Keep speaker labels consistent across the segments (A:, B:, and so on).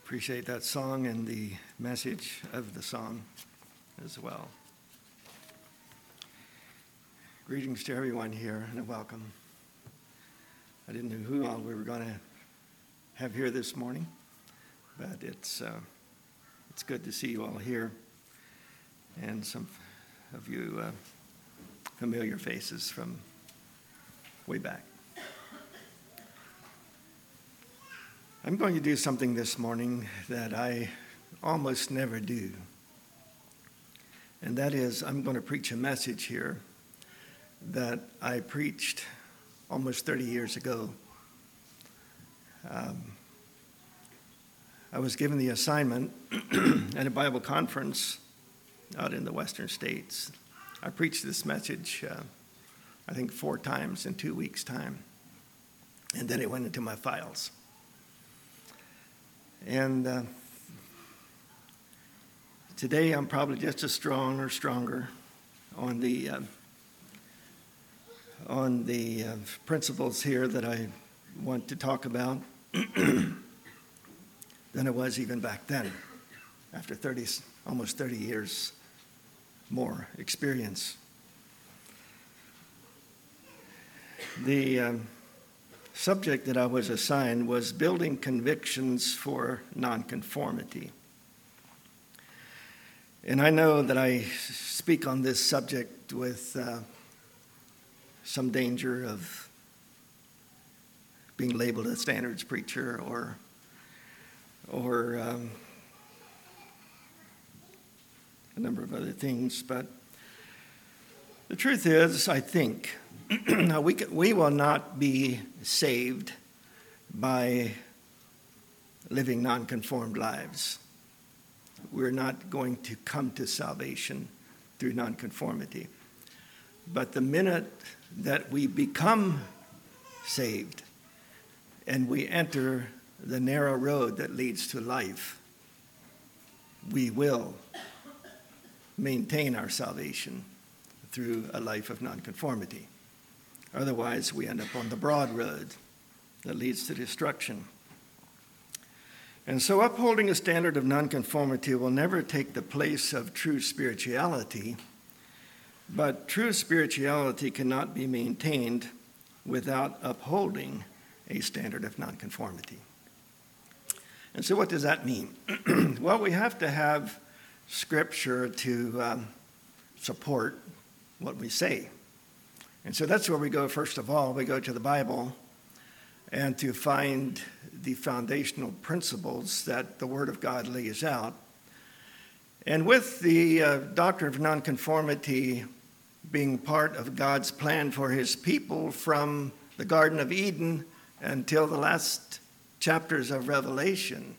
A: Appreciate that song and the message of the song as well. Greetings to everyone here and a welcome. I didn't know who all we were going to have here this morning, but it's good to see you all here and some of you familiar faces from way back. I'm going to do something this morning that I almost never do, and that is I'm going to preach a message here that I preached almost 30 years ago. I was given the assignment at a Bible conference out in the western states. I preached this message, I think 4 times in 2 weeks' time, and then it went into my files. And today I'm probably just as strong or stronger on the principles here that I want to talk about than I was even back then, after almost 30 years more experience. The subject that I was assigned was building convictions for nonconformity. And I know that I speak on this subject with some danger of being labeled a standards preacher or a number of other things, but the truth is, I think, we will not be saved by living nonconformed lives. We're not going to come to salvation through nonconformity. But the minute that we become saved and we enter the narrow road that leads to life, we will maintain our salvation through a life of nonconformity. Otherwise, we end up on the broad road that leads to destruction. And so upholding a standard of nonconformity will never take the place of true spirituality, but true spirituality cannot be maintained without upholding a standard of nonconformity. And so what does that mean? Well, we have to have Scripture to support what we say. And so that's where we go first of all. We go to the Bible and to find the foundational principles that the Word of God lays out. And with the doctrine of nonconformity being part of God's plan for his people from the Garden of Eden until the last chapters of Revelation,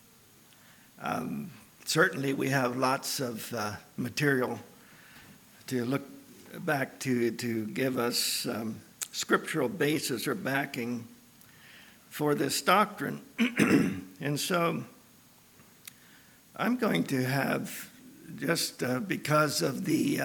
A: certainly we have lots of material to look back to give us scriptural basis or backing for this doctrine. And so I'm going to have, just because of the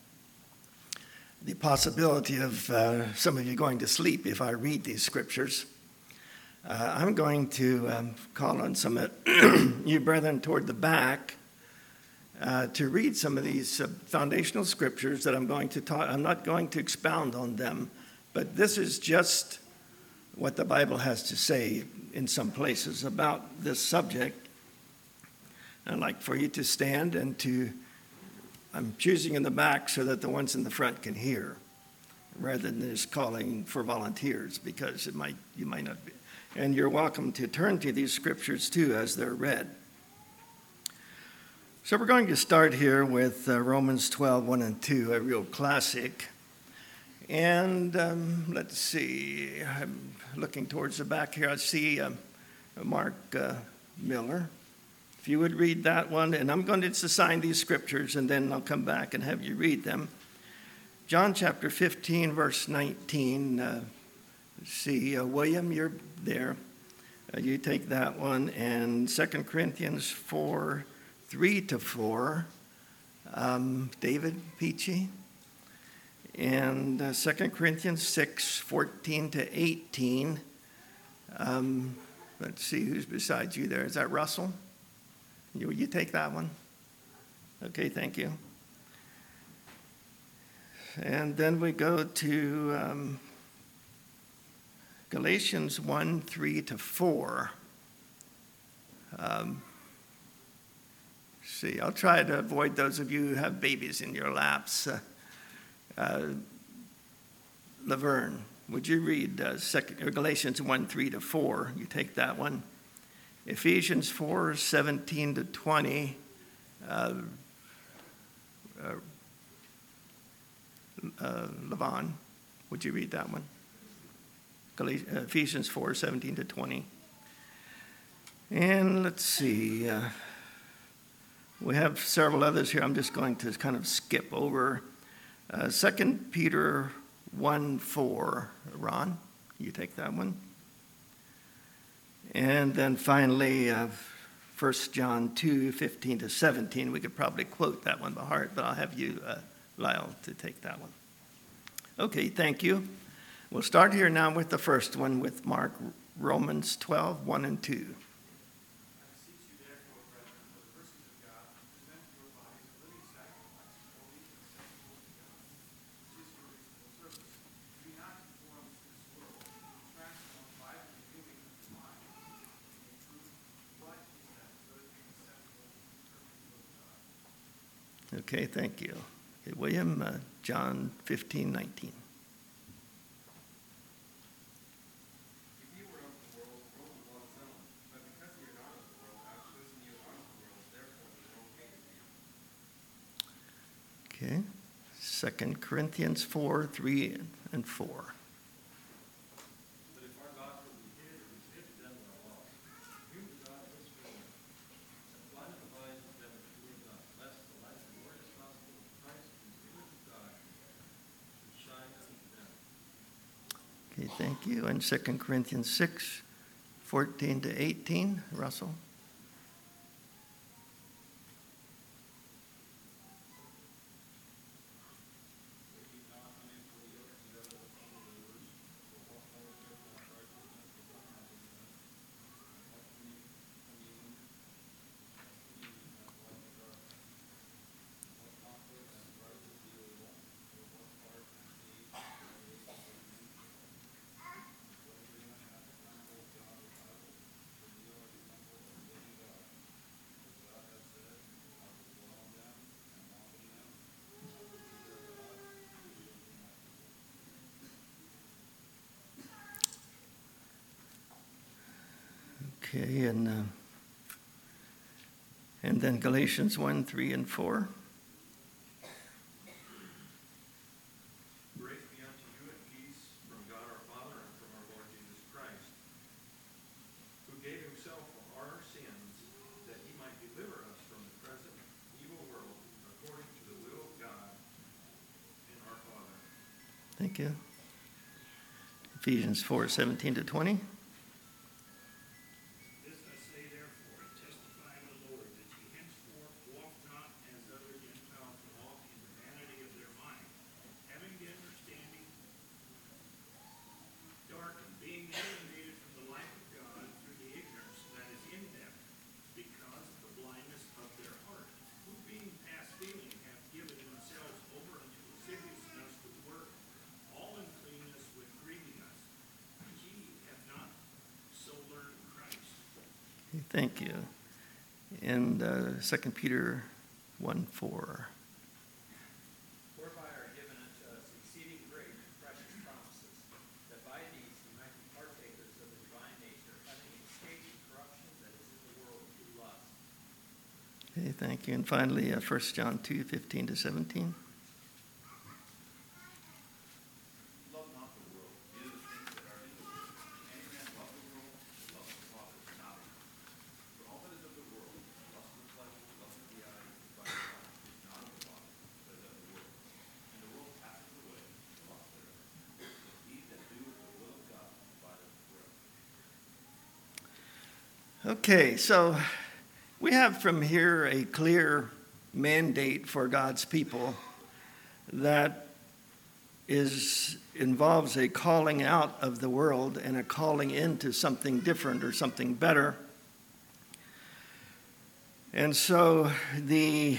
A: possibility of some of you going to sleep if I read these scriptures, I'm going to call on some of you brethren toward the back to read some of these foundational scriptures that I'm going to talk. I'm not going to expound on them, but this is just what the Bible has to say in some places about this subject. I'd like for you to stand and I'm choosing in the back so that the ones in the front can hear, rather than just calling for volunteers, because you might not be. And you're welcome to turn to these scriptures too as they're read. So we're going to start here with Romans 12, 1 and 2, a real classic. And let's see, I'm looking towards the back here. I see Mark Miller. If you would read that one, and I'm going to just assign these scriptures, and then I'll come back and have you read them. John chapter 15, verse 19. Let's see, William, you're there. You take that one. And 2 Corinthians 4, 3-4, David Peachy. And 2 Corinthians 6, 14-18, Let's see who's beside you there. Is that Russell? Will you take that one? Okay, thank you. And then we go to Galatians 1, 3 to 4. See, I'll try to avoid those of you who have babies in your laps. Laverne, would you read Galatians 1, 3 to 4? You take that one. Ephesians 4, 17 to 20. Levon, would you read that one? Ephesians 4, 17 to 20. And let's see. We have several others here. I'm just going to kind of skip over. 2 Peter 1, 4. Ron, you take that one. And then finally, 1 John 2, 15 to 17. We could probably quote that one by heart, but I'll have you, Lyle, to take that one. Okay, thank you. We'll start here now with the first one with Mark, Romans 12, 1 and 2. Okay, thank you. Okay, William, John 15, 19.
B: If you were of the world, the world would love its own. But because you are not of the world, I have chosen you out of the world, therefore the world hated you.
A: Okay, 2 Corinthians 4, 3 and 4.
B: But if our gospel be hid, it is hid to them that are lost. You, the God of this world, have blinded the minds of them that believe not, lest the light of the glorious gospel of Christ, who is the image of God, should shine unto them.
A: Okay, thank you. And 2 Corinthians 6, 14 to 18. Russell. Okay, and then Galatians 1, 3 and 4.
B: Grace be unto you and peace from God our Father and from our Lord Jesus Christ, who gave himself for our sins, that he might deliver us from the present evil world, according to the will of God and our Father.
A: Thank you. Ephesians 4, 17 to 20.
C: This I say therefore, and testify in the Lord, that ye henceforth walk not as other Gentiles walk in the vanity of their mind, having the understanding darkened, being alienated from the life of God through the ignorance that is in them, because of the blindness of their heart, who being past feeling have given themselves over unto lasciviousness to work, all uncleanness with greediness. Ye have not so learned Christ.
A: Okay, thank you. And 2 Peter 1, 4.
D: Whereby are given unto us exceeding great and precious promises, that by these we might be partakers of the divine nature, having escaped the corruption that is in the world through lust.
A: Okay, thank you. And finally, 1 John 2, 15 to 17.
E: Love not the world, neither the things that are in the world. If any man love the world, the love of the Father is not in him. For all that is of the world, the lust of the flesh, the lust of the eyes, the pride of life, is not of the Father, but is of the world. And the world passes away, and the lust thereof. But he that doeth the will of God abideth forever.
A: Okay, so we have from here a clear mandate for God's people that involves a calling out of the world and a calling into something different or something better. And so the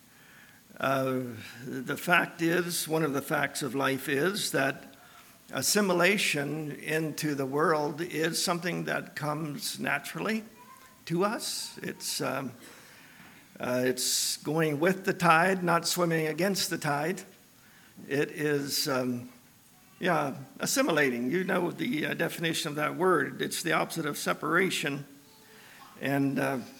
A: fact is, one of the facts of life is that assimilation into the world is something that comes naturally to us. It's going with the tide, not swimming against the tide. It is, assimilating. You know the definition of that word. It's the opposite of separation. And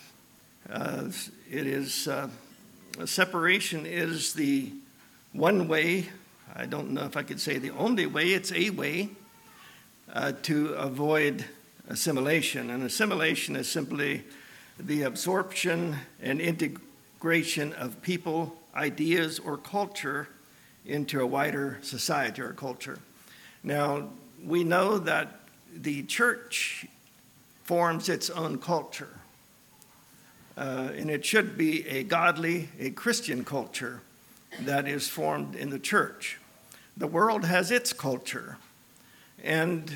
A: separation is the one way, I don't know if I could say the only way, it's a way to avoid assimilation. And assimilation is simply the absorption and integration of people, ideas, or culture into a wider society or culture. Now, we know that the church forms its own culture. And it should be a godly, a Christian culture that is formed in the church. The world has its culture. And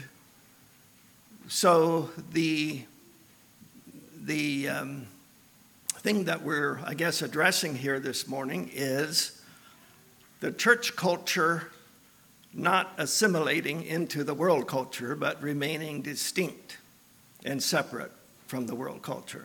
A: so the thing that we're, I guess, addressing here this morning is the church culture not assimilating into the world culture, but remaining distinct and separate from the world culture.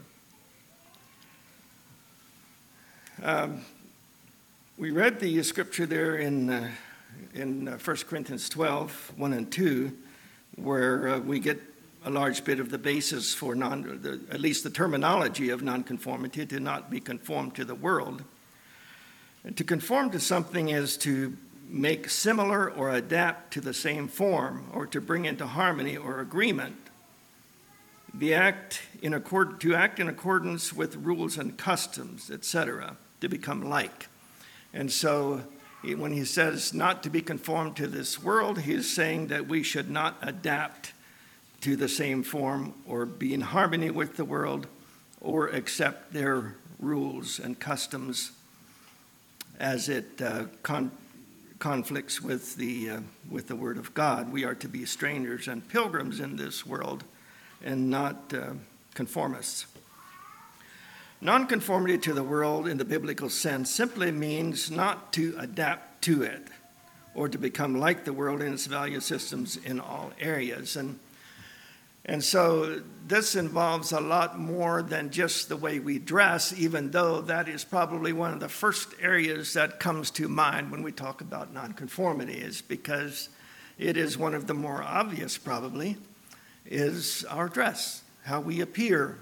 A: We read the scripture there in 1 Corinthians 12, 1 and 2, where we get a large bit of the basis for at least the terminology of nonconformity, to not be conformed to the world. And to conform to something is to make similar or adapt to the same form, or to bring into harmony or agreement. To act in accordance with rules and customs, etc., to become like. And so when he says not to be conformed to this world, he is saying that we should not adapt to the same form or be in harmony with the world or accept their rules and customs as it conflicts with the Word of God. We are to be strangers and pilgrims in this world and not conformists. Nonconformity to the world in the biblical sense simply means not to adapt to it or to become like the world in its value systems in all areas. And so this involves a lot more than just the way we dress, even though that is probably one of the first areas that comes to mind when we talk about nonconformity, is because it is one of the more obvious, probably, is our dress, how we appear.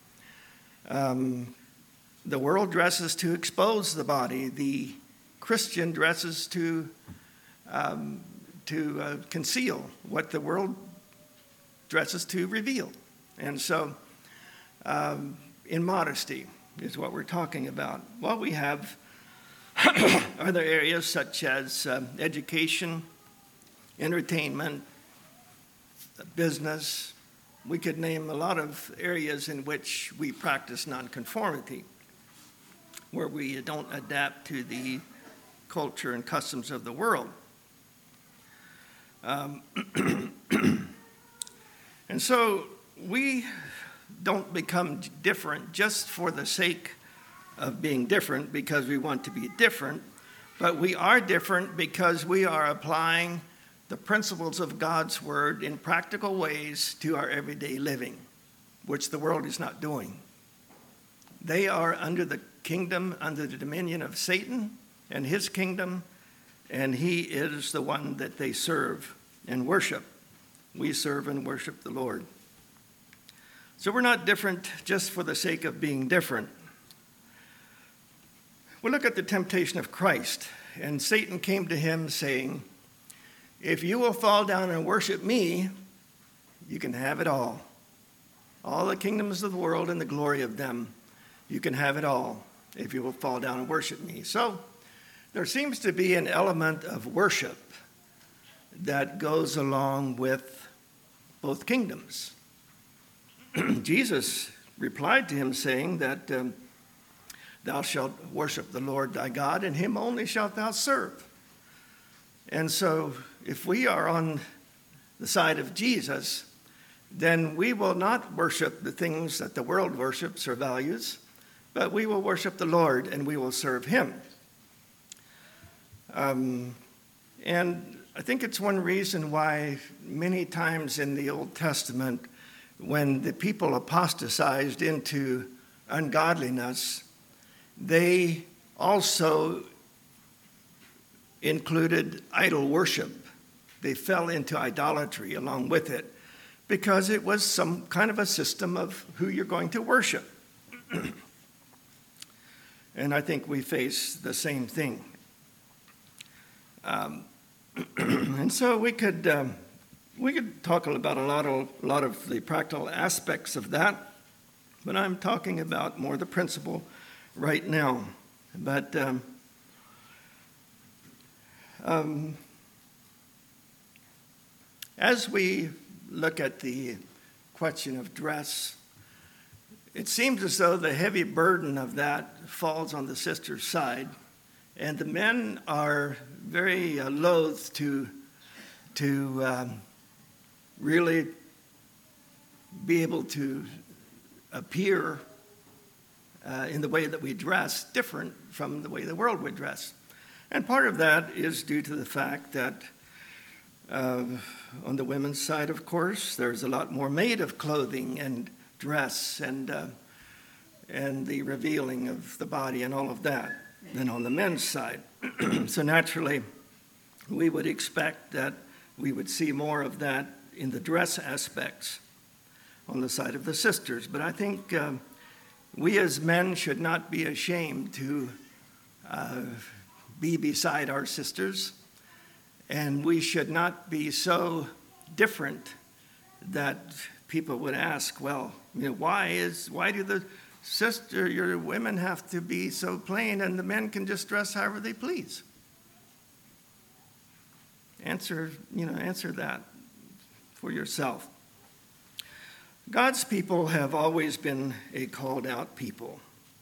A: The world dresses to expose the body. The Christian dresses to conceal what the world dresses to reveal. And so in modesty is what we're talking about. Well, we have other areas such as education, entertainment, business. We could name a lot of areas in which we practice nonconformity, where we don't adapt to the culture and customs of the world. And so we don't become different just for the sake of being different because we want to be different, but we are different because we are applying the principles of God's Word in practical ways to our everyday living, which the world is not doing. They are under the kingdom, under the dominion of Satan and his kingdom, and he is the one that they serve and worship. We serve and worship the Lord. So we're not different just for the sake of being different. We look at the temptation of Christ, and Satan came to him saying, "If you will fall down and worship me, you can have it all. All the kingdoms of the world and the glory of them, you can have it all if you will fall down and worship me." So there seems to be an element of worship that goes along with both kingdoms. Jesus replied to him saying that thou shalt worship the Lord thy God, and him only shalt thou serve. And so if we are on the side of Jesus, then we will not worship the things that the world worships or values, but we will worship the Lord and we will serve him. And I think it's one reason why many times in the Old Testament, when the people apostatized into ungodliness, they also included idol worship. They fell into idolatry along with it because it was some kind of a system of who you're going to worship. And I think we face the same thing. And so we could talk about a lot of the practical aspects of that, but I'm talking about more the principle right now. But as we look at the question of dress, it seems as though the heavy burden of that falls on the sister's side, and the men are very loath to really be able to appear in the way that we dress different from the way the world would dress. And part of that is due to the fact that on the women's side, of course, there's a lot more made of clothing and dress and the revealing of the body and all of that than on the men's side. So naturally, we would expect that we would see more of that in the dress aspects on the side of the sisters. But I think we as men should not be ashamed to be beside our sisters, and we should not be so different that people would ask, well, why do the your women have to be so plain and the men can just dress however they please? Answer that for yourself. God's people have always been a called out people.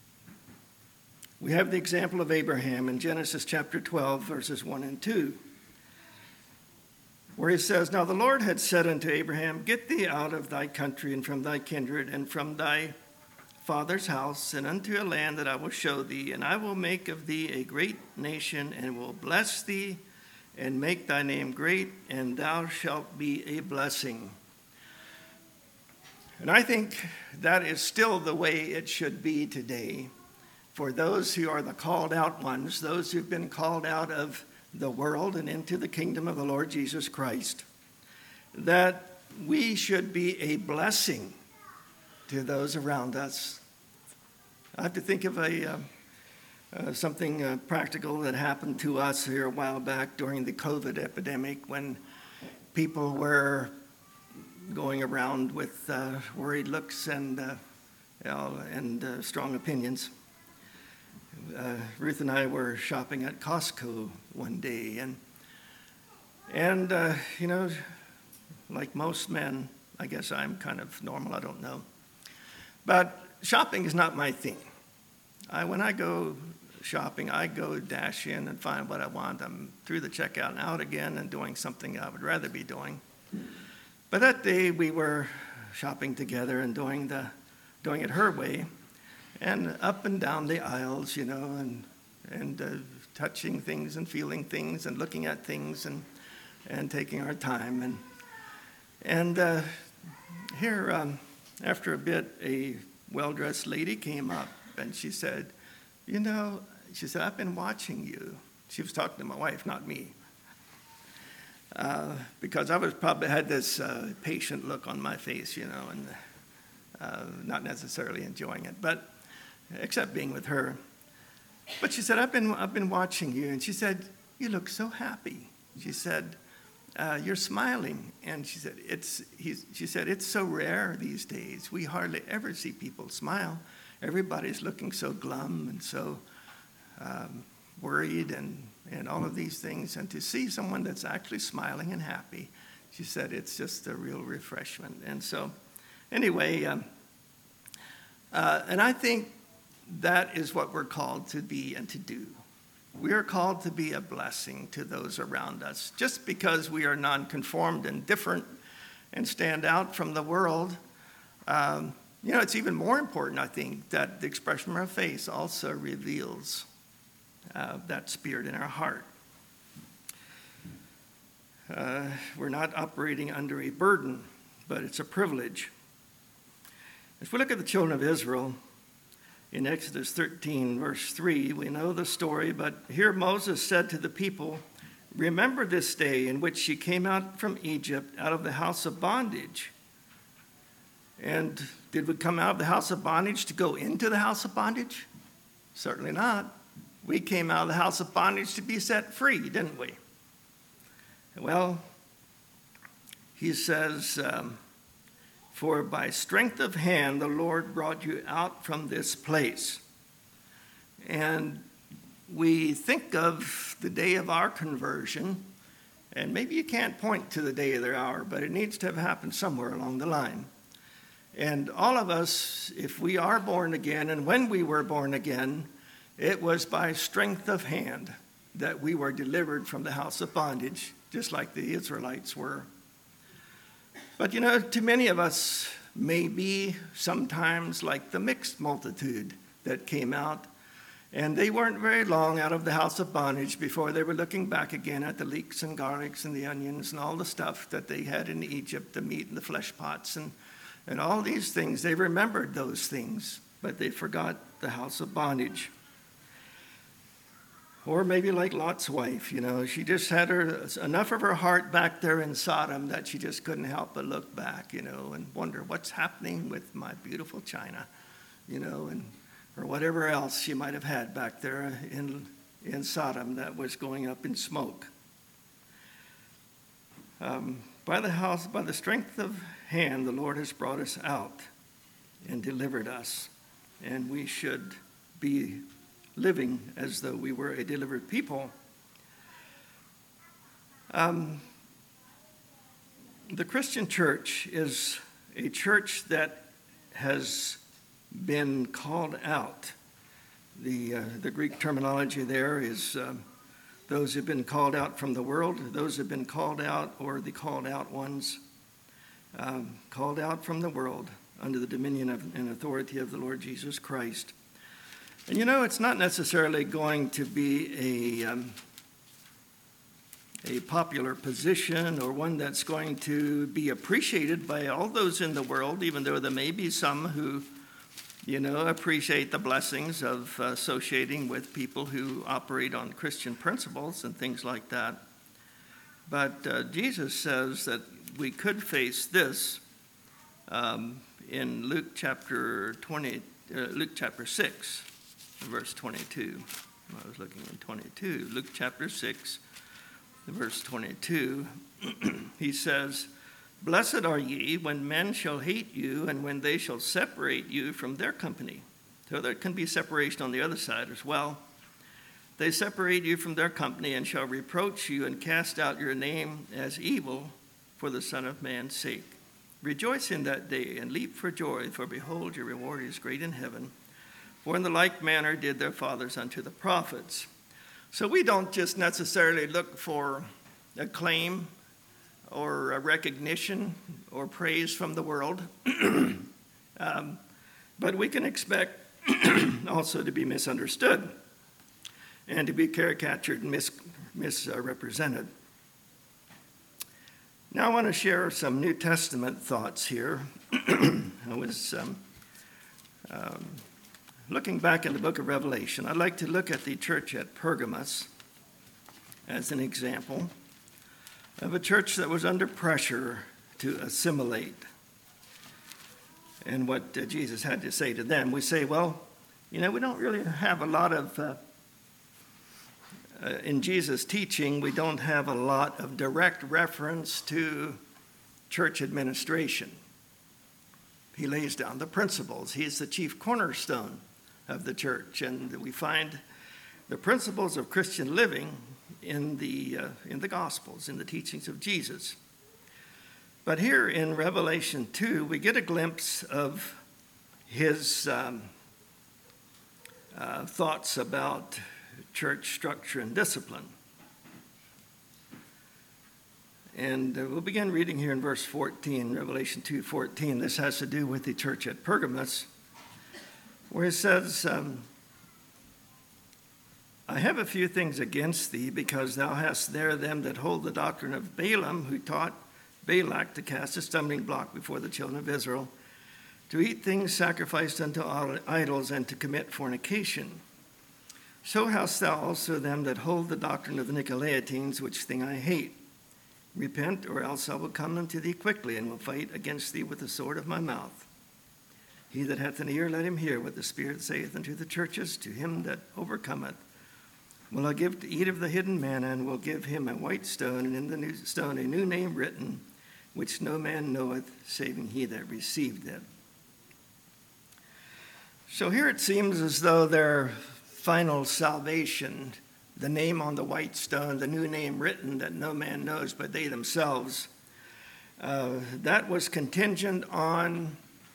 A: We have the example of Abraham in Genesis chapter 12, verses 1 and 2, where he says, "Now the Lord had said unto Abraham, Get thee out of thy country and from thy kindred and from thy father's house, and unto a land that I will show thee, and I will make of thee a great nation, and will bless thee, and make thy name great, and thou shalt be a blessing." And I think that is still the way it should be today for those who are the called out ones, those who've been called out of the world and into the kingdom of the Lord Jesus Christ, that we should be a blessing to those around us. I have to think of something practical that happened to us here a while back during the COVID epidemic, when people were going around with worried looks and strong opinions. Ruth and I were shopping at Costco one day, and like most men, I guess I'm kind of normal, I don't know. But shopping is not my thing. When I go shopping, I go dash in and find what I want. I'm through the checkout and out again and doing something I would rather be doing. But that day we were shopping together and doing it her way, and up and down the aisles, and touching things and feeling things and looking at things and taking our time. And here, after a bit, a well-dressed lady came up, and she said, I've been watching you. She was talking to my wife, not me. Because I was probably had this patient look on my face, and not necessarily enjoying it, but except being with her. But she said, I've been watching you, and she said, you look so happy. She said, you're smiling, and she said, it's so rare these days. We hardly ever see people smile. Everybody's looking so glum and so worried and all of these things. And to see someone that's actually smiling and happy, she said, it's just a real refreshment. And so, anyway, and I think that is what we're called to be and to do. We are called to be a blessing to those around us. Just because we are nonconformed and different and stand out from the world, it's even more important, I think, that the expression of our face also reveals that spirit in our heart. We're not operating under a burden, but it's a privilege. If we look at the children of Israel, in Exodus 13, verse 3, we know the story, but here Moses said to the people, "Remember this day in which ye came out from Egypt, out of the house of bondage." And did we come out of the house of bondage to go into the house of bondage? Certainly not. We came out of the house of bondage to be set free, didn't we? Well, he says, "For by strength of hand the Lord brought you out from this place." And we think of the day of our conversion, and maybe you can't point to the day of the hour, but it needs to have happened somewhere along the line. And all of us, if we are born again, and when we were born again, it was by strength of hand that we were delivered from the house of bondage, just like the Israelites were. But to many of us, may be sometimes like the mixed multitude that came out, and they weren't very long out of the house of bondage before they were looking back again at the leeks and garlics and the onions and all the stuff that they had in Egypt, the meat and the flesh pots and all these things. They remembered those things, but they forgot the house of bondage. Or maybe like Lot's wife, she just had enough of her heart back there in Sodom that she just couldn't help but look back, and wonder what's happening with my beautiful China, or whatever else she might have had back there in Sodom that was going up in smoke. By the strength of hand, the Lord has brought us out and delivered us, and we should be living as though we were a delivered people. The Christian church is a church that has been called out. The Greek terminology there is those who've been called out from the world, those who've been called out, or the called out ones, called out from the world under the dominion and authority of the Lord Jesus Christ. And it's not necessarily going to be a popular position or one that's going to be appreciated by all those in the world, even though there may be some who, appreciate the blessings of associating with people who operate on Christian principles and things like that. But Jesus says that we could face this in Luke chapter 6. Verse 22. I was looking in 22. Luke chapter 6, verse 22. He says, "Blessed are ye when men shall hate you, and when they shall separate you from their company." So there can be separation on the other side as well. "They separate you from their company, and shall reproach you, and cast out your name as evil for the Son of Man's sake. Rejoice in that day, and leap for joy, for behold, your reward is great in heaven. For in the like manner did their fathers unto the prophets." So we don't just necessarily look for acclaim or a recognition or praise from the world, but we can expect also to be misunderstood and to be caricatured and misrepresented. Now I want to share some New Testament thoughts here. I was looking back in the book of Revelation. I'd like to look at the church at Pergamos as an example of a church that was under pressure to assimilate. And what Jesus had to say to them, we say, well, we don't really have a lot of, in Jesus' teaching, we don't have a lot of direct reference to church administration. He lays down the principles. He's the chief cornerstone of the church, and we find the principles of Christian living in the Gospels, in the teachings of Jesus. But here in Revelation 2, we get a glimpse of his thoughts about church structure and discipline. And we'll begin reading here in verse 14, Revelation 2:14. This has to do with the church at Pergamos, where it says, I have a few things against thee, because thou hast there them that hold the doctrine of Balaam, who taught Balak to cast a stumbling block before the children of Israel, to eat things sacrificed unto idols, and to commit fornication. So hast thou also them that hold the doctrine of the Nicolaitans, which thing I hate. Repent, or else I will come unto thee quickly, and will fight against thee with the sword of my mouth. He that hath an ear, let him hear what the Spirit saith unto the churches. To him that overcometh will I give to eat of the hidden manna, and will give him a white stone, and in the new stone a new name written, which no man knoweth, saving he that received it. So here it seems as though their final salvation, the name on the white stone, the new name written that no man knows but they themselves, that was contingent on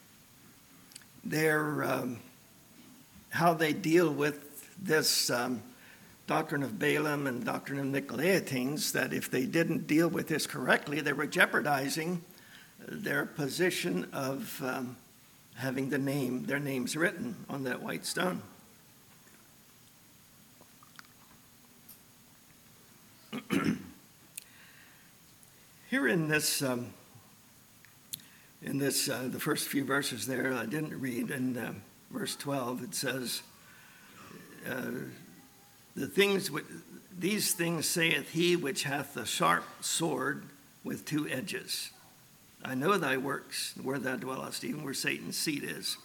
A: their how they deal with this doctrine of Balaam and doctrine of Nicolaitans, that if they didn't deal with this correctly, they were jeopardizing their position of having their names written on that white stone. Here in this, the first few verses there, I didn't read. In verse 12, it says, these things saith he which hath the sharp sword with two edges. I know thy works, where thou dwellest, even where Satan's seat is.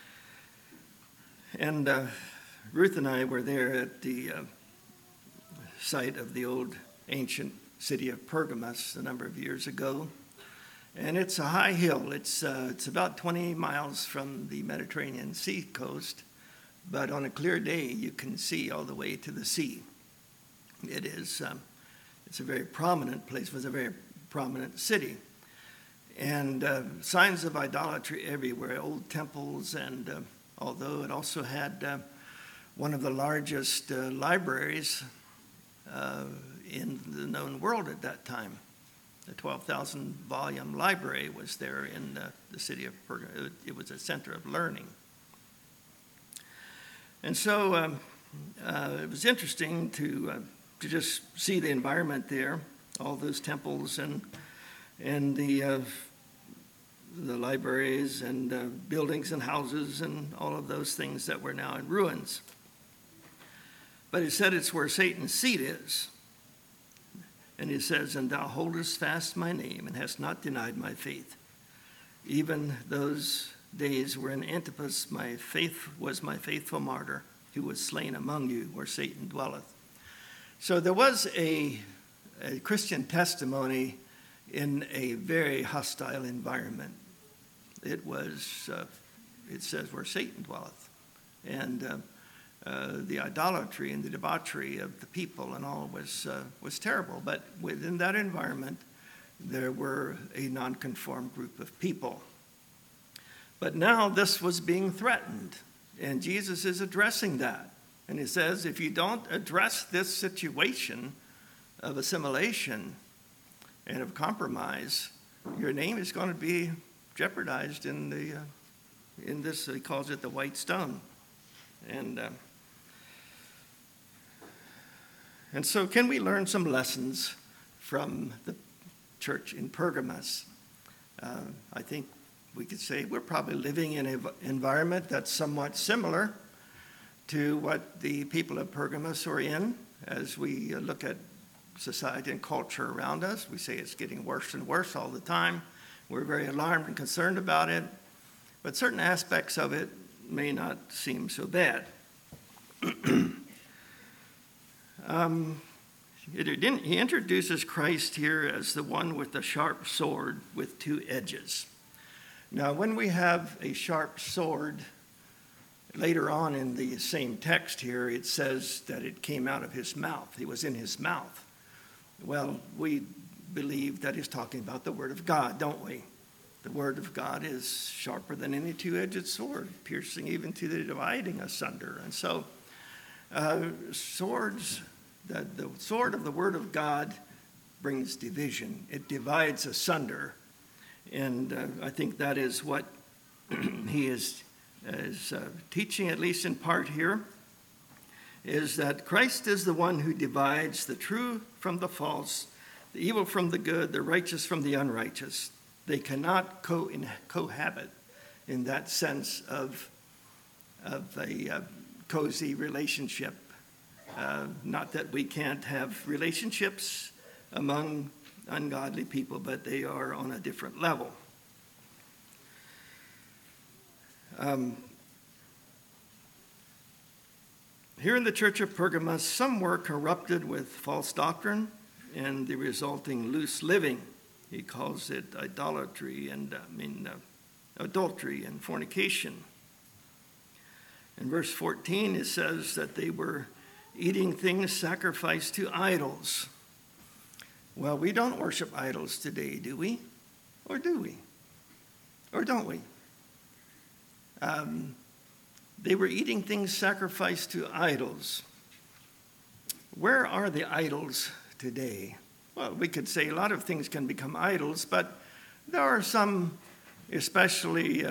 A: And Ruth and I were there at the site of the old ancient city of Pergamos a number of years ago. And it's a high hill. It's about 20 miles from the Mediterranean Sea coast, but on a clear day you can see all the way to the sea. It's a very prominent place. It was a very prominent city. And signs of idolatry everywhere, old temples, and although it also had one of the largest libraries in the known world at that time. The 12,000 volume library was there in the city of Pergamos. It was a center of learning. And so it was interesting to just see the environment there, all those temples and the libraries and buildings and houses and all of those things that were now in ruins. But it said it's where Satan's seat is. And it says, and thou holdest fast my name, and hast not denied my faith. Even those days wherein Antipas was my faithful martyr, who was slain among you, where Satan dwelleth. So there was a Christian testimony in a very hostile environment. It says where Satan dwelleth. And the idolatry and the debauchery of the people and all was terrible. But within that environment, there were a nonconform group of people. But now this was being threatened, and Jesus is addressing that. And he says, if you don't address this situation of assimilation and of compromise, your name is going to be jeopardized in this, he calls it the white stone. And so can we learn some lessons from the church in Pergamos? I think we could say we're probably living in an environment that's somewhat similar to what the people of Pergamos are in. As we look at society and culture around us, we say it's getting worse and worse all the time. We're very alarmed and concerned about it, but certain aspects of it may not seem so bad. He introduces Christ here as the one with the sharp sword with two edges. Now, when we have a sharp sword, later on in the same text here, it says that it came out of his mouth. It was in his mouth. Well, we believe that he's talking about the Word of God, don't we? The Word of God is sharper than any two-edged sword, piercing even to the dividing asunder. And so Swords, the sword of the Word of God brings division. It divides asunder. And I think that is what he is teaching, at least in part here, is that Christ is the one who divides the true from the false, the evil from the good, the righteous from the unrighteous. They cannot cohabit in that sense of a cozy relationship. Not that we can't have relationships among ungodly people, but they are on a different level. Here in the church of Pergamos, some were corrupted with false doctrine and the resulting loose living. He calls it idolatry and adultery and fornication. In verse 14, it says that they were eating things sacrificed to idols. Well, we don't worship idols today, do we? Or do we? Or don't we? They were eating things sacrificed to idols. Where are the idols today? Well, we could say a lot of things can become idols, but there are some especially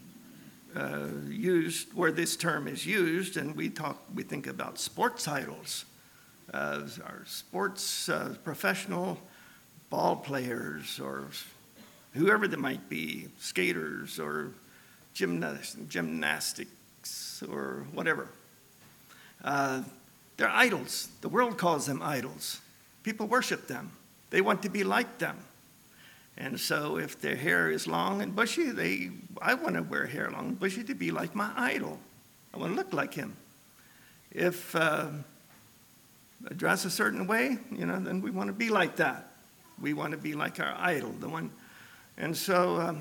A: used where this term is used, and we think about sports idols. Our sports professional ball players or whoever they might be, skaters or gymnastics or whatever. They're idols. The world calls them idols. People worship them. They want to be like them. And so if their hair is long and bushy, I want to wear hair long and bushy to be like my idol. I want to look like him. If I dress a certain way, then we want to be like that. We want to be like our idol, the one. And so,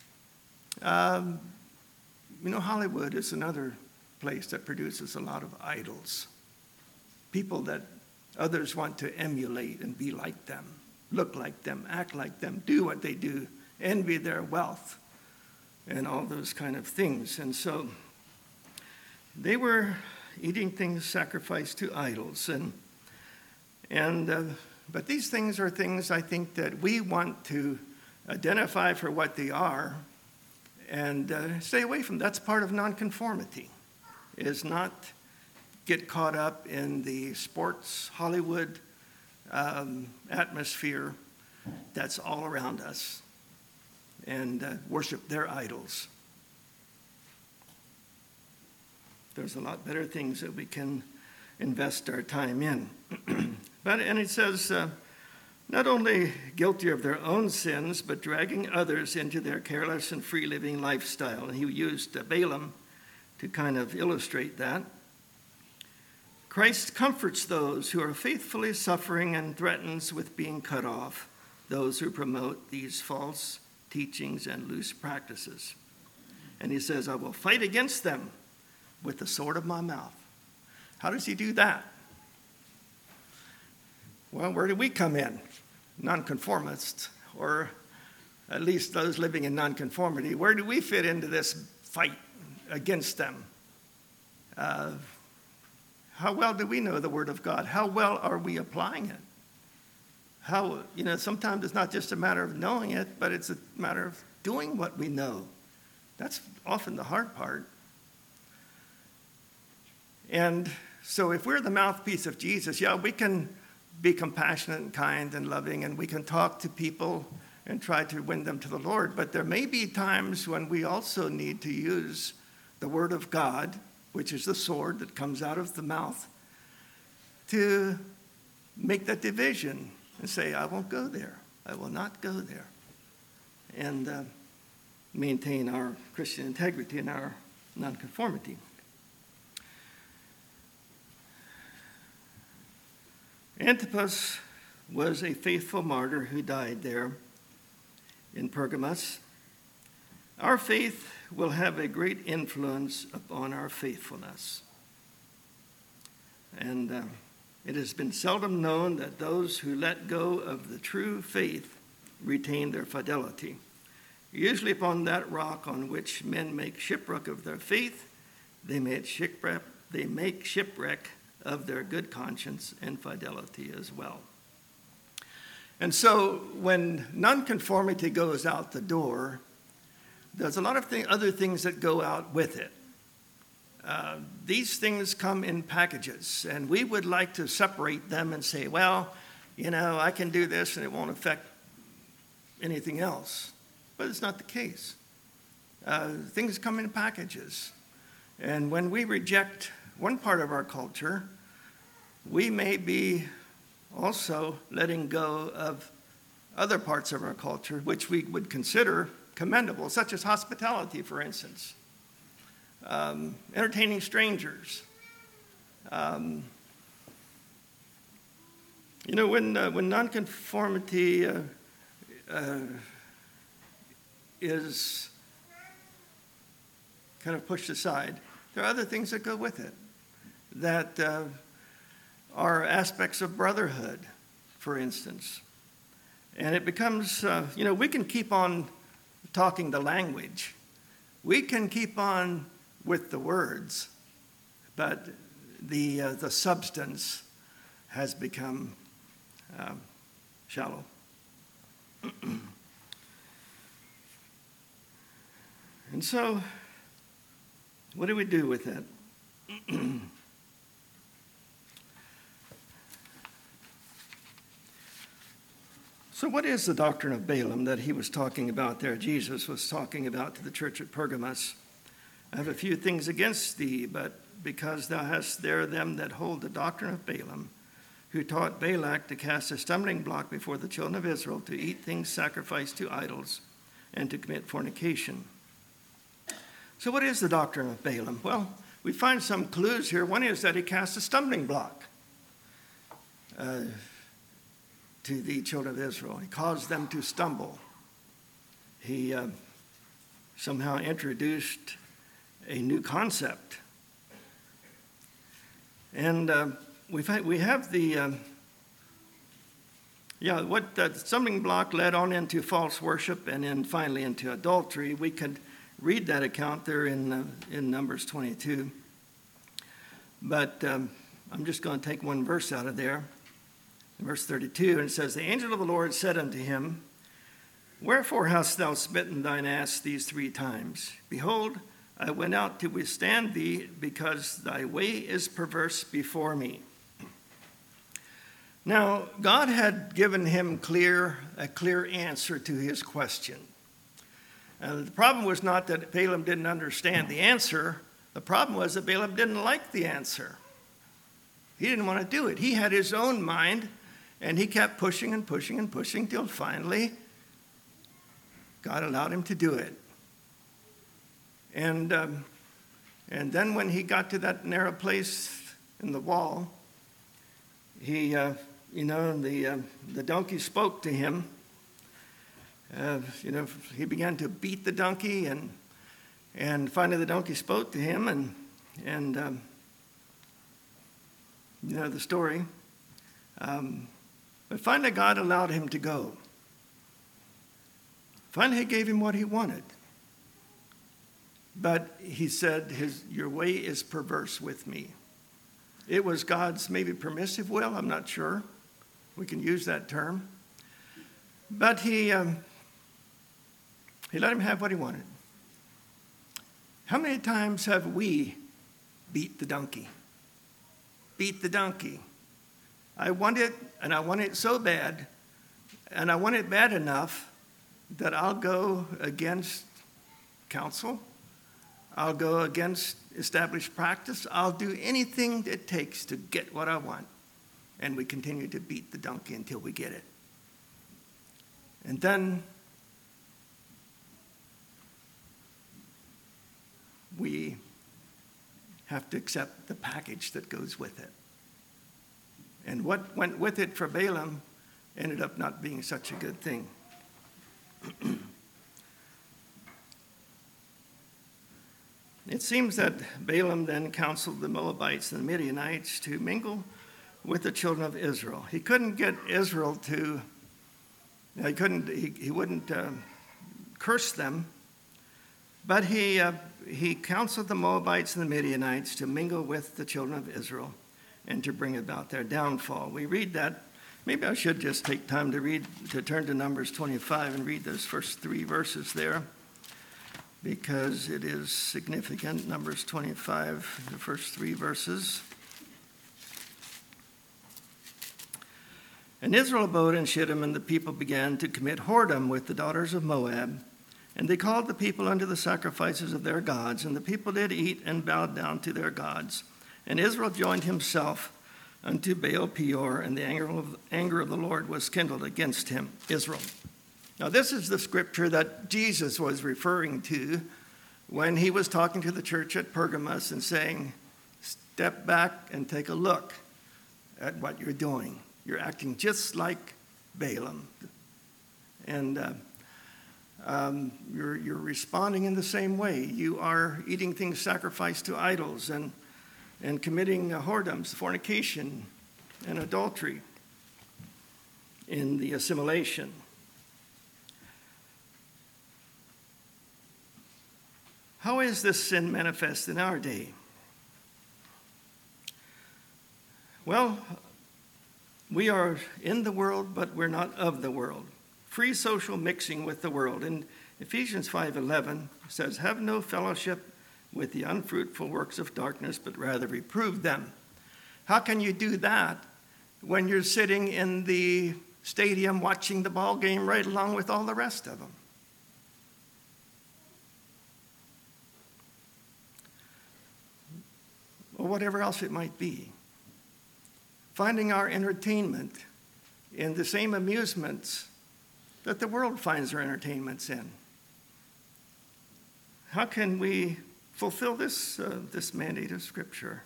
A: Hollywood is another place that produces a lot of idols. People that others want to emulate and be like them, look like them, act like them, do what they do, envy their wealth, and all those kind of things. And so they were eating things sacrificed to idols. But these things are things I think that we want to identify for what they are and stay away from. That's part of nonconformity, is not get caught up in the sports Hollywood atmosphere that's all around us and worship their idols. There's a lot better things that we can invest our time in. And it says, not only guilty of their own sins, but dragging others into their careless and free-living lifestyle. And he used Balaam to kind of illustrate that. Christ comforts those who are faithfully suffering and threatens with being cut off, those who promote these false teachings and loose practices. And he says, I will fight against them with the sword of my mouth. How does he do that? Well, where do we come in? Nonconformists, or at least those living in nonconformity. Where do we fit into this fight against them? How well do we know the Word of God? How well are we applying it? Sometimes it's not just a matter of knowing it, but it's a matter of doing what we know. That's often the hard part. And so if we're the mouthpiece of Jesus, we can be compassionate and kind and loving, and we can talk to people and try to win them to the Lord. But there may be times when we also need to use the Word of God, which is the sword that comes out of the mouth, to make that division and say, I won't go there. I will not go there. And maintain our Christian integrity and our nonconformity. Antipas was a faithful martyr who died there in Pergamos. Our faith will have a great influence upon our faithfulness. And it has been seldom known that those who let go of the true faith retain their fidelity. Usually upon that rock on which men make shipwreck of their faith, they make shipwreck of their good conscience and fidelity as well. And so when nonconformity goes out the door, there's a lot of other things that go out with it. These things come in packages, and we would like to separate them and say, well, I can do this and it won't affect anything else. But it's not the case. Things come in packages. And when we reject one part of our culture, we may be also letting go of other parts of our culture, which we would consider commendable, such as hospitality, for instance, entertaining strangers. When nonconformity is kind of pushed aside, there are other things that go with it that are aspects of brotherhood, for instance. And it becomes, we can keep on talking the language. We can keep on with the words, but the substance has become shallow. And so, what do we do with that? So what is the doctrine of Balaam that he was talking about there? Jesus was talking about to the church at Pergamos. I have a few things against thee, but because thou hast there them that hold the doctrine of Balaam, who taught Balak to cast a stumbling block before the children of Israel, to eat things sacrificed to idols, and to commit fornication. So what is the doctrine of Balaam? Well, we find some clues here. One is that he cast a stumbling block to the children of Israel. He caused them to stumble. He somehow introduced a new concept. And we have the stumbling block led on into false worship and then finally into adultery. We could read that account there in Numbers 22. But I'm just going to take one verse out of there. Verse 32, and it says, the angel of the Lord said unto him, wherefore hast thou smitten thine ass these 3 times? Behold, I went out to withstand thee, because thy way is perverse before me. Now, God had given him a clear answer to his question. The problem was not that Balaam didn't understand the answer. The problem was that Balaam didn't like the answer. He didn't want to do it. He had his own mind, and he kept pushing and pushing and pushing till finally God allowed him to do it. And then when he got to that narrow place in the wall, he, the donkey spoke to him. He began to beat the donkey, and finally the donkey spoke to him, and the story. But finally God allowed him to go. Finally he gave him what he wanted. But he said, your way is perverse with me. It was God's maybe permissive will, I'm not sure. We can use that term. But he let him have what he wanted. How many times have we beat the donkey? Beat the donkey. I want it, and I want it so bad, and I want it bad enough that I'll go against counsel. I'll go against established practice. I'll do anything it takes to get what I want. And we continue to beat the donkey until we get it. And then we have to accept the package that goes with it. And what went with it for Balaam ended up not being such a good thing. It seems that Balaam then counseled the Moabites and the Midianites to mingle with the children of Israel. He couldn't get Israel to, he wouldn't curse them, but he counseled the Moabites and the Midianites to mingle with the children of Israel. and to bring about their downfall. We read that. Maybe I should just take time to turn to Numbers 25 and read those first 3 verses there, because it is significant. Numbers 25, the first 3 verses. And Israel abode in Shittim, and the people began to commit whoredom with the daughters of Moab. And they called the people unto the sacrifices of their gods, and the people did eat and bowed down to their gods. And Israel joined himself unto Baal Peor, and the anger of the Lord was kindled against him, Israel. Now this is the scripture that Jesus was referring to when he was talking to the church at Pergamos and saying, step back and take a look at what you're doing. You're acting just like Balaam. And you're responding in the same way. You are eating things sacrificed to idols and committing whoredoms, fornication, and adultery in the assimilation. How is this sin manifest in our day? Well, we are in the world, but we're not of the world. Free social mixing with the world. In Ephesians 5:11 says, have no fellowship with the unfruitful works of darkness, but rather reprove them. How can you do that when you're sitting in the stadium watching the ball game right along with all the rest of them? Or whatever else it might be. Finding our entertainment in the same amusements that the world finds their entertainments in. How can we fulfill this mandate of Scripture?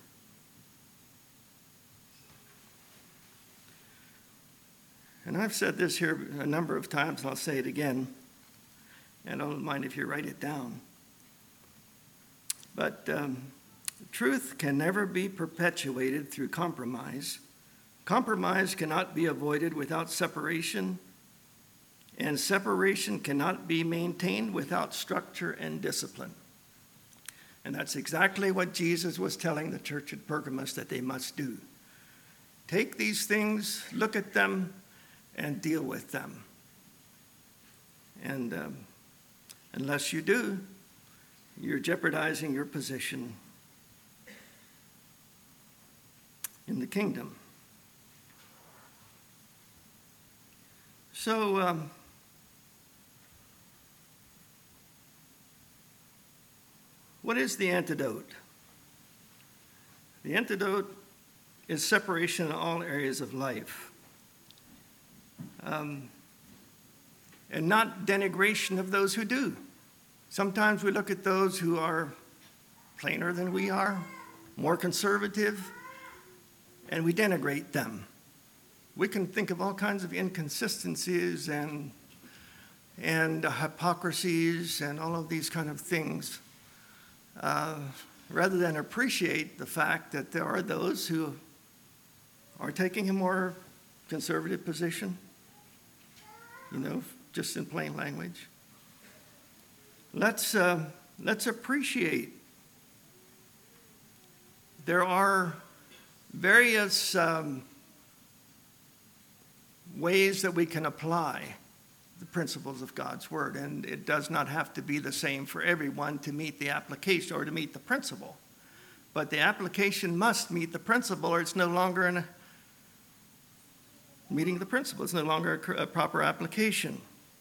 A: And I've said this here a number of times, and I'll say it again, and I don't mind if you write it down. But truth can never be perpetuated through compromise. Compromise cannot be avoided without separation, and separation cannot be maintained without structure and discipline. And that's exactly what Jesus was telling the church at Pergamos that they must do. Take these things, look at them, and deal with them. And unless you do, you're jeopardizing your position in the kingdom. So, what is the antidote? The antidote is separation in all areas of life. And not denigration of those who do. Sometimes we look at those who are plainer than we are, more conservative, and we denigrate them. We can think of all kinds of inconsistencies and hypocrisies and all of these kind of things, rather than appreciate the fact that there are those who are taking a more conservative position, just in plain language. Let's appreciate. There are various ways that we can apply the principles of God's Word, and it does not have to be the same for everyone to meet the application or to meet the principle. But the application must meet the principle, or it's no longer meeting the principle. It's no longer a proper application.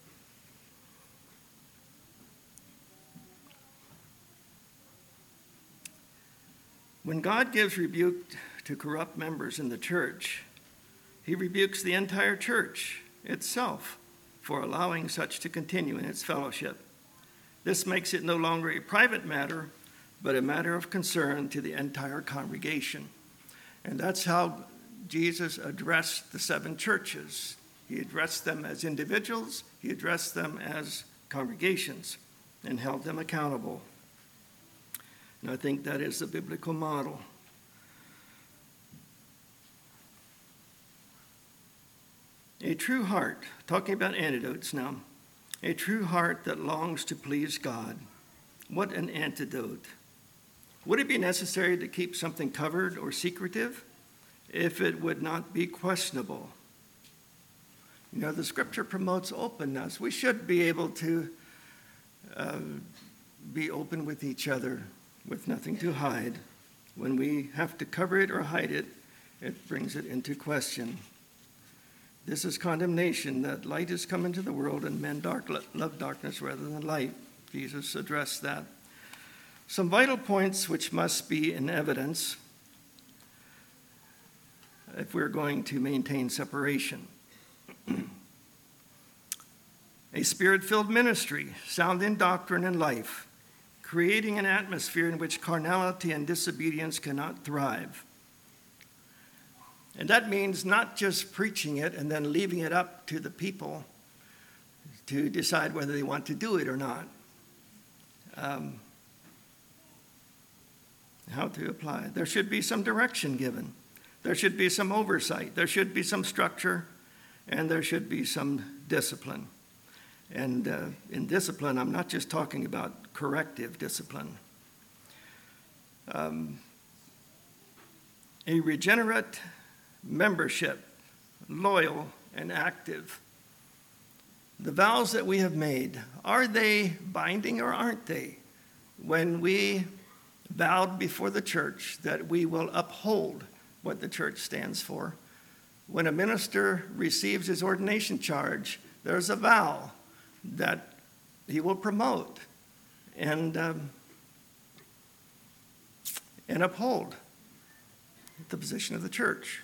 A: When God gives rebuke to corrupt members in the church, he rebukes the entire church itself for allowing such to continue in its fellowship. This makes it no longer a private matter, but a matter of concern to the entire congregation. And that's how Jesus addressed the 7 churches. He addressed them as individuals, he addressed them as congregations, and held them accountable. And I think that is the biblical model. A true heart, talking about antidotes now, a true heart that longs to please God. What an antidote. Would it be necessary to keep something covered or secretive? if it would not be questionable. You know, the scripture promotes openness. We should be able to be open with each other with nothing to hide. When we have to cover it or hide it, it brings it into question. This is condemnation, that light has come into the world and men love darkness rather than light. Jesus addressed that. Some vital points which must be in evidence if we're going to maintain separation. A spirit-filled ministry, sound in doctrine and life, creating an atmosphere in which carnality and disobedience cannot thrive. And that means not just preaching it and then leaving it up to the people to decide whether they want to do it or not. How to apply it. There should be some direction given. There should be some oversight. There should be some structure, and there should be some discipline. And in discipline, I'm not just talking about corrective discipline. A regenerate membership, loyal and active. The vows that we have made, are they binding or aren't they? When we vowed before the church that we will uphold what the church stands for, when a minister receives his ordination charge, there's a vow that he will promote and uphold the position of the church.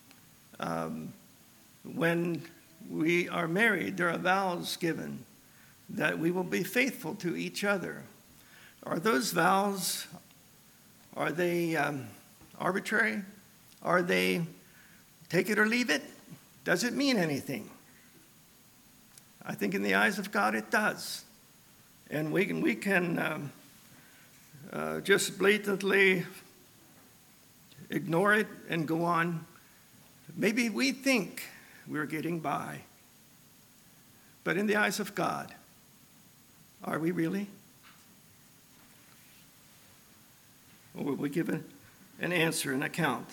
A: When we are married, there are vows given that we will be faithful to each other. Are those vows, are they arbitrary? Are they take it or leave it? Does it mean anything? I think in the eyes of God it does. And we can just blatantly ignore it and go on. Maybe we think we're getting by. But in the eyes of God, are we really? Or will we give an answer, an account?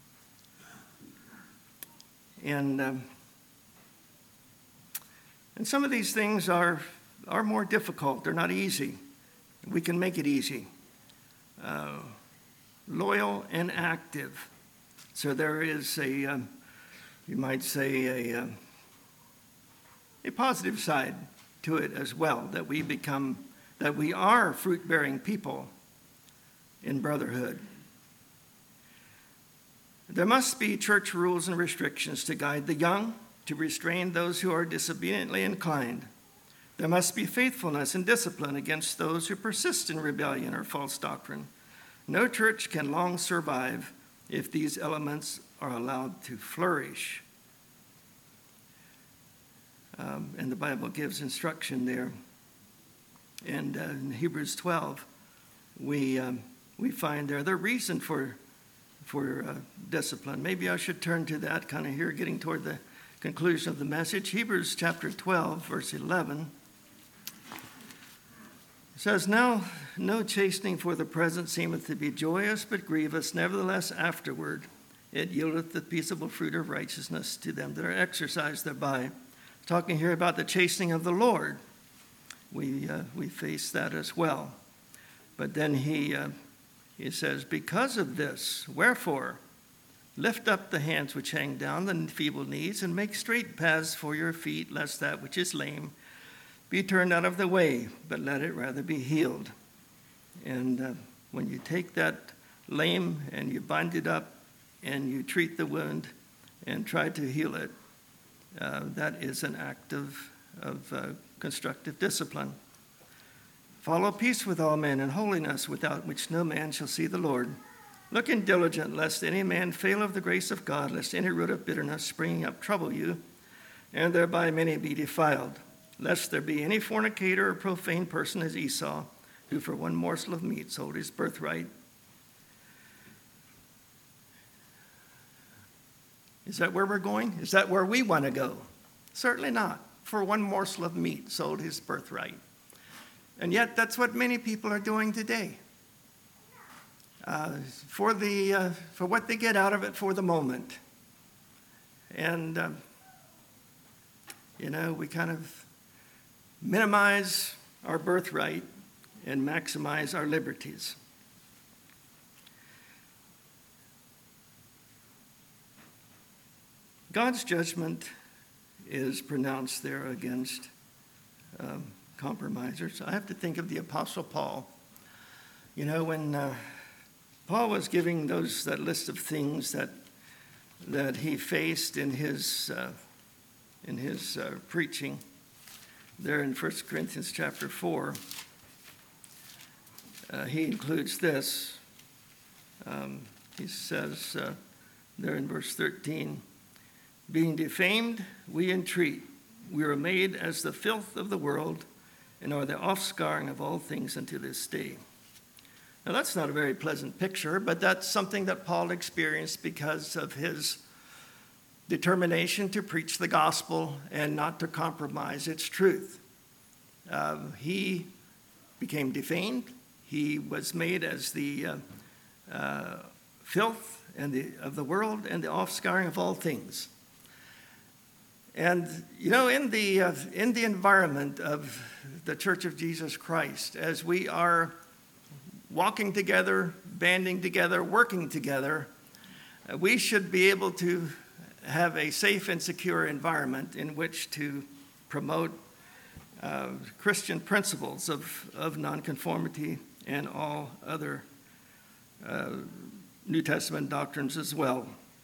A: And some of these things are more difficult. They're not easy. We can make it easy. Loyal and active. So there is you might say, a positive side to it as well, that we are fruit-bearing people in brotherhood. There must be church rules and restrictions to guide the young, to restrain those who are disobediently inclined. There must be faithfulness and discipline against those who persist in rebellion or false doctrine. No church can long survive if these elements are allowed to flourish. And the Bible gives instruction there. And in Hebrews 12, we find there the reason for discipline. Maybe I should turn to that kind of here, getting toward the conclusion of the message. Hebrews chapter 12, verse 11 says, "Now no chastening for the present seemeth to be joyous, but grievous. Nevertheless afterward it yieldeth the peaceable fruit of righteousness to them that are exercised thereby." Talking here about the chastening of the Lord. We face that as well. But then he says, "Because of this, wherefore, lift up the hands which hang down, the feeble knees, and make straight paths for your feet, lest that which is lame be turned out of the way, but let it rather be healed." And when you take that lame and you bind it up and you treat the wound and try to heal it, that is an act of constructive discipline. "Follow peace with all men and holiness, without which no man shall see the Lord. Looking diligent, lest any man fail of the grace of God, lest any root of bitterness springing up trouble you, and thereby many be defiled. Lest there be any fornicator or profane person as Esau, who for one morsel of meat sold his birthright." Is that where we're going? Is that where we want to go? Certainly not. For one morsel of meat sold his birthright. And yet that's what many people are doing today. for what they get out of it for the moment. And, we kind of minimize our birthright and maximize our liberties. God's judgment is pronounced there against compromisers. I have to think of the Apostle Paul. When Paul was giving that list of things that he faced in his preaching, there in 1 Corinthians chapter 4, he includes this. He says there in verse 13, being defamed, we entreat. We are made as the filth of the world and are the offscouring of all things unto this day. Now, that's not a very pleasant picture, but that's something that Paul experienced because of his determination to preach the gospel and not to compromise its truth. He became defamed. He was made as the filth of the world and the offscouring of all things. And, in the environment of the Church of Jesus Christ, as we are walking together, banding together, working together, we should be able to have a safe and secure environment in which to promote Christian principles of nonconformity and all other New Testament doctrines as well.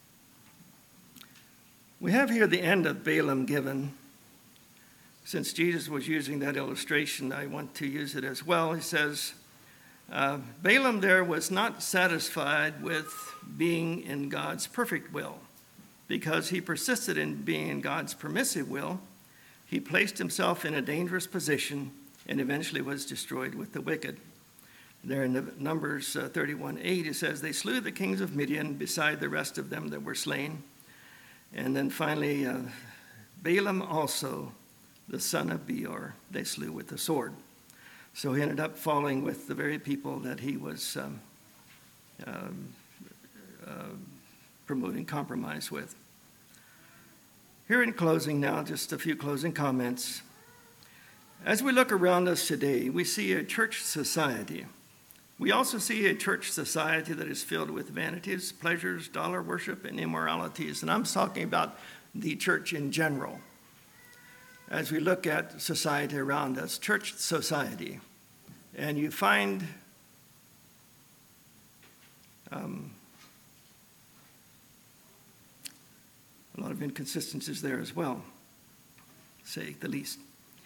A: We have here the end of Balaam given. Since Jesus was using that illustration, I want to use it as well. He says, Balaam there was not satisfied with being in God's perfect will. Because he persisted in being in God's permissive will, he placed himself in a dangerous position and eventually was destroyed with the wicked. There in Numbers 31:8, it says, they slew the kings of Midian beside the rest of them that were slain. And then finally, Balaam also, the son of Beor, they slew with the sword. So he ended up falling with the very people that he was promoting compromise with. Here in closing now, just a few closing comments. As we look around us today, we see a church society. We also see a church society that is filled with vanities, pleasures, dollar worship, and immoralities. And I'm talking about the church in general. As we look at society around us, church society, and you find a lot of inconsistencies there as well, to say the least.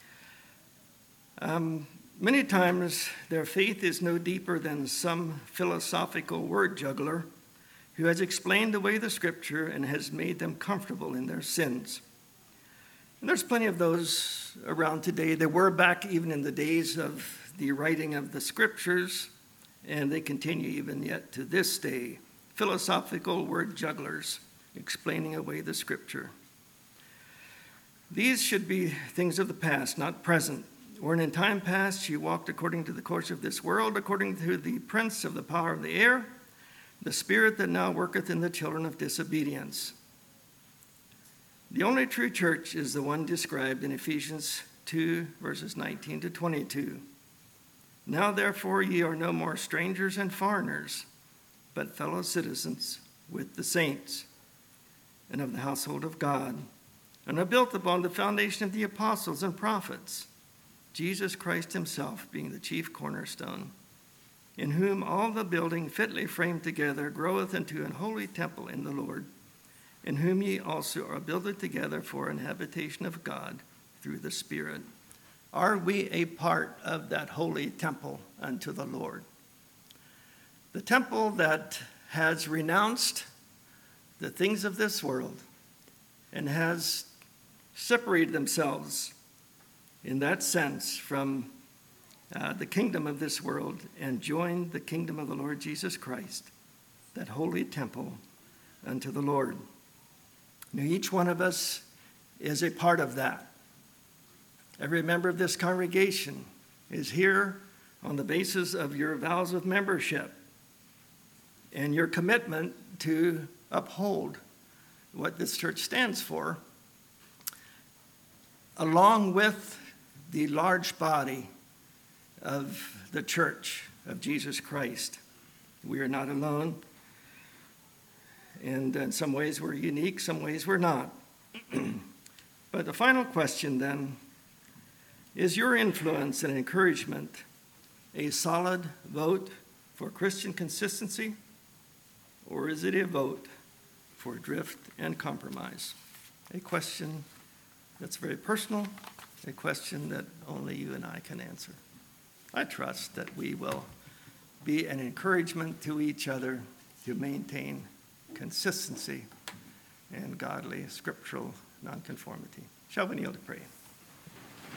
A: Many times their faith is no deeper than some philosophical word juggler who has explained away the scripture and has made them comfortable in their sins. And there's plenty of those around today. There were back even in the days of the writing of the scriptures, and they continue even yet to this day. Philosophical word jugglers explaining away the scripture. These should be things of the past, not present. When in time past you walked according to the course of this world, according to the prince of the power of the air, the spirit that now worketh in the children of disobedience. The only true church is the one described in Ephesians 2, verses 19 to 22. Now therefore ye are no more strangers and foreigners, but fellow citizens with the saints and of the household of God, and are built upon the foundation of the apostles and prophets, Jesus Christ himself being the chief cornerstone, in whom all the building fitly framed together groweth into an holy temple in the Lord, in whom ye also are builded together for an habitation of God through the Spirit. Are we a part of that holy temple unto the Lord? The temple that has renounced the things of this world and has separated themselves in that sense from the kingdom of this world and joined the kingdom of the Lord Jesus Christ, that holy temple unto the Lord. Now, each one of us is a part of that. Every member of this congregation is here on the basis of your vows of membership. and your commitment to uphold what this church stands for, along with the large body of the church of Jesus Christ. We are not alone, and in some ways we're unique, some ways we're not. But the final question then, is your influence and encouragement a solid vote for Christian consistency, or is it a vote for drift and compromise? A question that's very personal, a question that only you and I can answer. I trust that we will be an encouragement to each other to maintain consistency and godly scriptural nonconformity. Shall we kneel to pray?